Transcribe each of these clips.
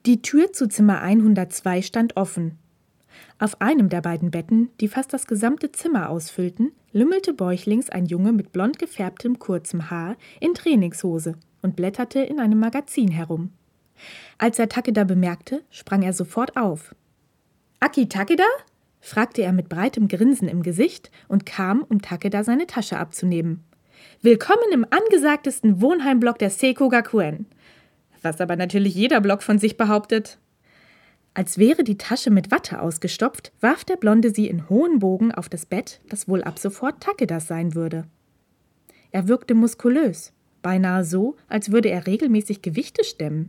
Die Tür zu Zimmer 102 stand offen. Auf einem der beiden Betten, die fast das gesamte Zimmer ausfüllten, lümmelte bäuchlings ein Junge mit blond gefärbtem kurzem Haar in Trainingshose und blätterte in einem Magazin herum. Als er Takeda bemerkte, sprang er sofort auf. »Aki Takeda?« fragte er mit breitem Grinsen im Gesicht und kam, um Takeda seine Tasche abzunehmen. »Willkommen im angesagtesten Wohnheimblock der Seiko Gakuen.« Was aber natürlich jeder Block von sich behauptet. Als wäre die Tasche mit Watte ausgestopft, warf der Blonde sie in hohen Bogen auf das Bett, das wohl ab sofort Takedas sein würde. Er wirkte muskulös, beinahe so, als würde er regelmäßig Gewichte stemmen.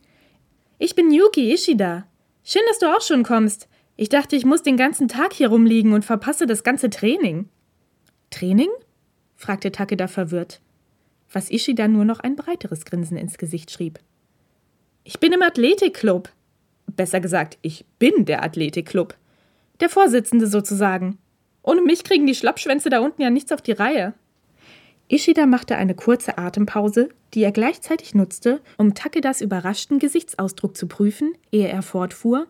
»Ich bin Yuki Ishida. Schön, dass du auch schon kommst. Ich dachte, ich muss den ganzen Tag hier rumliegen und verpasse das ganze Training.« »Training?« fragte Takeda verwirrt, was Ishida nur noch ein breiteres Grinsen ins Gesicht schrieb. »Ich bin im Athletikclub. Besser gesagt, ich bin der Athletikclub. Der Vorsitzende sozusagen. Ohne mich kriegen die Schlappschwänze da unten ja nichts auf die Reihe.« Ishida machte eine kurze Atempause, die er gleichzeitig nutzte, um Takedas überraschten Gesichtsausdruck zu prüfen, ehe er fortfuhr.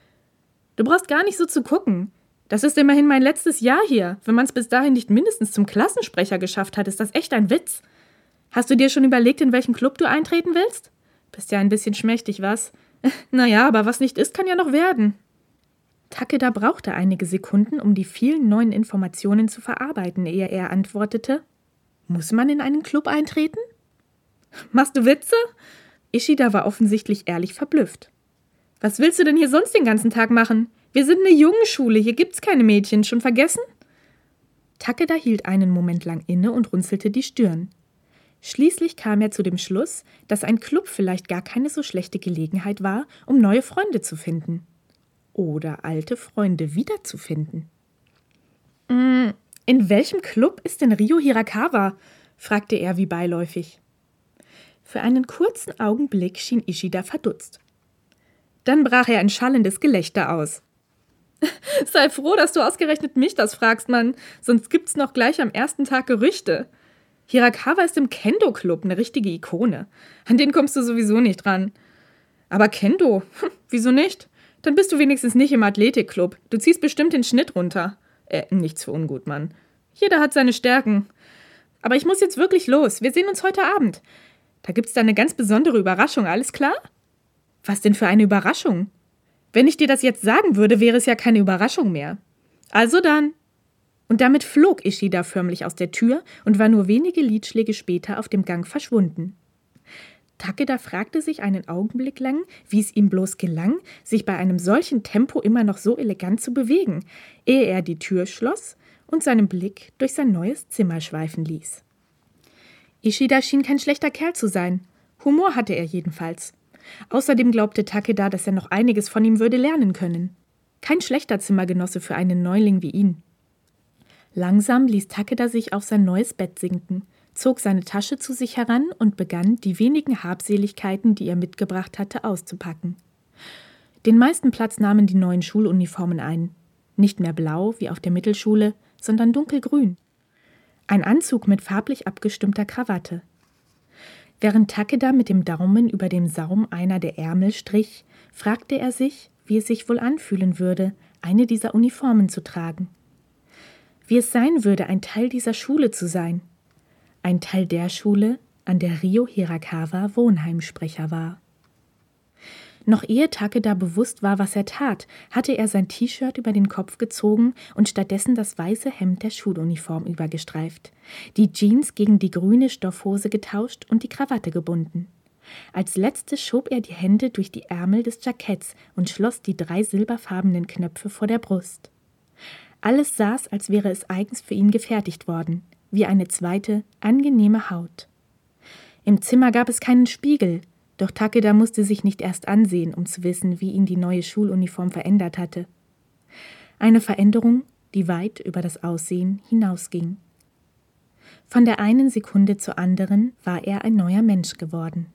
»Du brauchst gar nicht so zu gucken. Das ist immerhin mein letztes Jahr hier. Wenn man es bis dahin nicht mindestens zum Klassensprecher geschafft hat, ist das echt ein Witz. Hast du dir schon überlegt, in welchen Club du eintreten willst? Bist ja ein bisschen schmächtig, was? Naja, aber was nicht ist, kann ja noch werden.« Takeda brauchte einige Sekunden, um die vielen neuen Informationen zu verarbeiten, ehe er antwortete. »Muss man in einen Club eintreten?« »Machst du Witze?« Ishida war offensichtlich ehrlich verblüfft. »Was willst du denn hier sonst den ganzen Tag machen? Wir sind eine Jungenschule, hier gibt's keine Mädchen, schon vergessen?« Takeda hielt einen Moment lang inne und runzelte die Stirn. Schließlich kam er zu dem Schluss, dass ein Club vielleicht gar keine so schlechte Gelegenheit war, um neue Freunde zu finden. Oder alte Freunde wiederzufinden. »In welchem Club ist denn Rio Hirakawa?« fragte er wie beiläufig. Für einen kurzen Augenblick schien Ishida verdutzt. Dann brach er ein schallendes Gelächter aus. »Sei froh, dass du ausgerechnet mich das fragst, Mann, sonst gibt's noch gleich am ersten Tag Gerüchte. Hirakawa ist im Kendo-Club eine richtige Ikone. An den kommst du sowieso nicht ran. Aber Kendo? Wieso nicht? Dann bist du wenigstens nicht im Athletikclub. Du ziehst bestimmt den Schnitt runter. Nichts für ungut, Mann. Jeder hat seine Stärken. Aber ich muss jetzt wirklich los. Wir sehen uns heute Abend. Da gibt's da eine ganz besondere Überraschung, alles klar?« »Was denn für eine Überraschung? Wenn ich dir das jetzt sagen würde, wäre es ja keine Überraschung mehr. Also dann.« Und damit flog Ishida förmlich aus der Tür und war nur wenige Liedschläge später auf dem Gang verschwunden. Takeda fragte sich einen Augenblick lang, wie es ihm bloß gelang, sich bei einem solchen Tempo immer noch so elegant zu bewegen, ehe er die Tür schloss und seinen Blick durch sein neues Zimmer schweifen ließ. Ishida schien kein schlechter Kerl zu sein. Humor hatte er jedenfalls. Außerdem glaubte Takeda, dass er noch einiges von ihm würde lernen können. Kein schlechter Zimmergenosse für einen Neuling wie ihn. Langsam ließ Takeda sich auf sein neues Bett sinken, zog seine Tasche zu sich heran und begann, die wenigen Habseligkeiten, die er mitgebracht hatte, auszupacken. Den meisten Platz nahmen die neuen Schuluniformen ein. Nicht mehr blau wie auf der Mittelschule, sondern dunkelgrün. Ein Anzug mit farblich abgestimmter Krawatte. Während Takeda mit dem Daumen über dem Saum einer der Ärmel strich, fragte er sich, wie es sich wohl anfühlen würde, eine dieser Uniformen zu tragen. Wie es sein würde, ein Teil dieser Schule zu sein. Ein Teil der Schule, an der Rio Hirakawa Wohnheimsprecher war. Noch ehe Takeda bewusst war, was er tat, hatte er sein T-Shirt über den Kopf gezogen und stattdessen das weiße Hemd der Schuluniform übergestreift, die Jeans gegen die grüne Stoffhose getauscht und die Krawatte gebunden. Als letztes schob er die Hände durch die Ärmel des Jacketts und schloss die 3 silberfarbenen Knöpfe vor der Brust. Alles saß, als wäre es eigens für ihn gefertigt worden, wie eine zweite, angenehme Haut. Im Zimmer gab es keinen Spiegel, doch Takeda musste sich nicht erst ansehen, um zu wissen, wie ihn die neue Schuluniform verändert hatte. Eine Veränderung, die weit über das Aussehen hinausging. Von der einen Sekunde zur anderen war er ein neuer Mensch geworden.